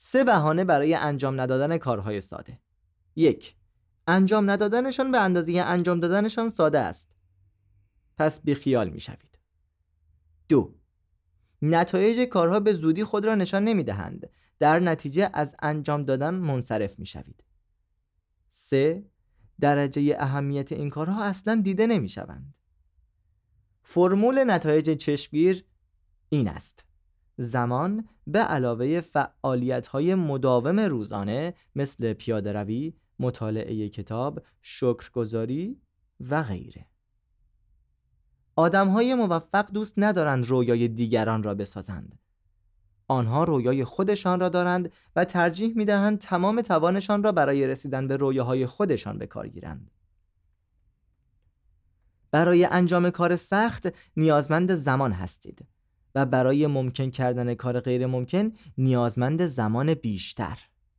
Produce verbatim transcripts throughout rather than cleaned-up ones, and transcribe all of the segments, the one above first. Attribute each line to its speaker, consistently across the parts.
Speaker 1: سه بهانه برای انجام ندادن کارهای ساده. یک، انجام ندادنشان به اندازه انجام دادنشان ساده است، پس بیخیال می شوید. دو، نتایج کارها به زودی خود را نشان نمی دهند، در نتیجه از انجام دادن منصرف می شوید. سه، درجه اهمیت این کارها اصلا دیده نمی شوند. فرمول نتایج چشمگیر این است: زمان به علاوه فعالیت‌های مداوم روزانه مثل پیاده‌روی، مطالعه کتاب، شکرگزاری و غیره. آدم‌های موفق دوست ندارند رویای دیگران را بسازند. آنها رویای خودشان را دارند و ترجیح می‌دهند تمام توانشان را برای رسیدن به رویاهای خودشان به کار گیرند. برای انجام کار سخت نیازمند زمان هستید و برای ممکن کردن کار غیر ممکن نیازمند زمان بیشتر.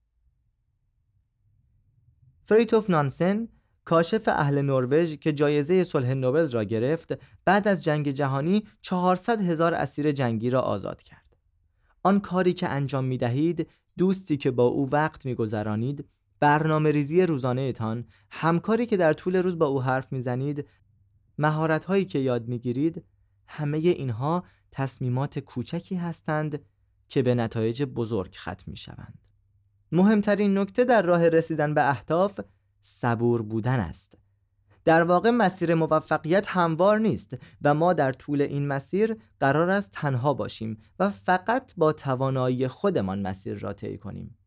Speaker 1: فریتوف نانسن، کاشف اهل نروژ که جایزه صلح نوبل را گرفت، بعد از جنگ جهانی چهارصد هزار اسیر جنگی را آزاد کرد. آن کاری که انجام می دهید، دوستی که با او وقت می گذرانید، برنامه ریزی روزانه تان، همکاری که در طول روز با او حرف می زنید، مهارت هایی که یاد می گیرید، همه اینها تصمیمات کوچکی هستند که به نتایج بزرگ ختم می شوند. مهمترین نکته در راه رسیدن به اهداف صبور بودن است. در واقع مسیر موفقیت هموار نیست و ما در طول این مسیر قرار است تنها باشیم و فقط با توانایی خودمان مسیر را طی کنیم.